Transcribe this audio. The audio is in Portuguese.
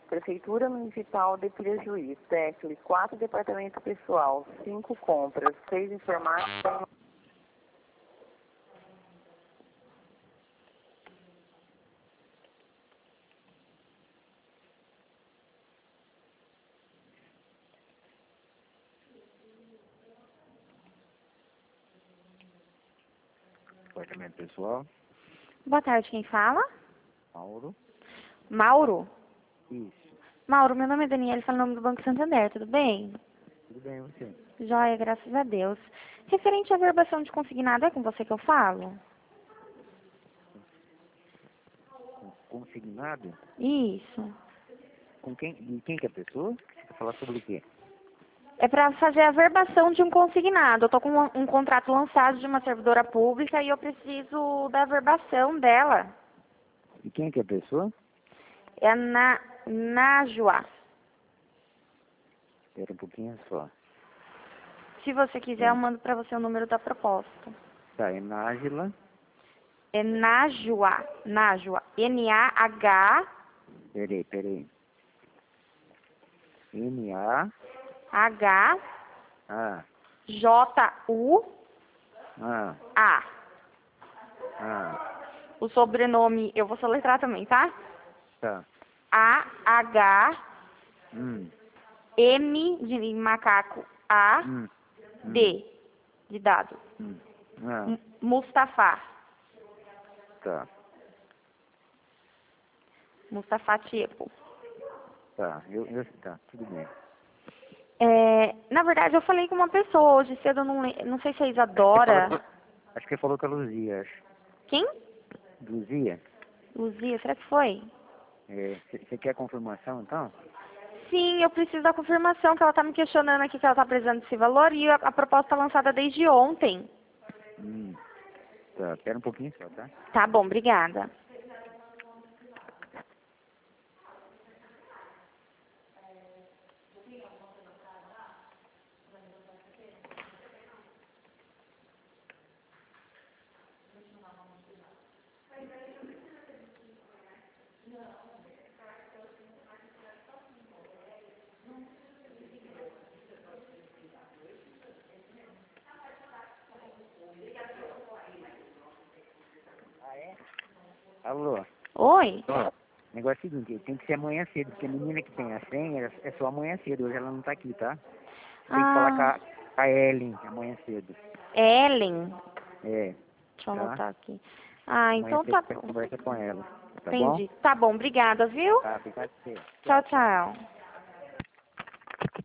Prefeitura Municipal de Pirajuí, Tecle, 4 departamento pessoal, 5 compras, 6 informática. Departamento pessoal. Boa tarde, quem fala? Mauro. Mauro? Isso. Mauro, meu nome é Daniela, falo em nome do Banco Santander, tudo bem? Tudo bem, você? Joia, graças a Deus. Referente à verbação de consignado, é com você que eu falo? Consignado? Isso. Com quem? De quem que é a pessoa? Você quer falar sobre o quê? É para fazer a verbação de um consignado. Eu tô com um contrato lançado de uma servidora pública e eu preciso da verbação dela. E quem que é a pessoa? É a Najwa. Espera um pouquinho só. Se você quiser, eu mando para você o número da proposta. Tá, é Nájila. É Najwa. Najwa. N-A-H... Peraí. N-A... H... A... J-U-A. O sobrenome, eu vou soletrar também, tá? Tá. A-H... M de macaco, A... D de dado. Mustafa. Tá. Mustafa Tiepo. Tá, tá, tudo bem. Na verdade, eu falei com uma pessoa hoje cedo, eu não sei se é Isadora. Acho que ele falou com a Luzia, acho. Quem? Luzia? Luzia, será que foi? Você quer confirmação, então? Sim, eu preciso da confirmação, que ela tá me questionando aqui que ela tá precisando desse valor e a proposta tá lançada desde ontem. Tá, espera um pouquinho só, tá? Tá bom, obrigada. Alô? Oi? O negócio é o seguinte, tem que ser amanhã cedo, porque a menina que tem a senha é só amanhã cedo, hoje ela não tá aqui, tá? Tem que falar com a Ellen amanhã cedo. Ellen? Deixa eu anotar aqui. Amanhã Então cedo tá você bom. conversa com ela, tá Entendi. bom? Tá bom, obrigada, viu? Tá, obrigado a você. Tchau, tchau.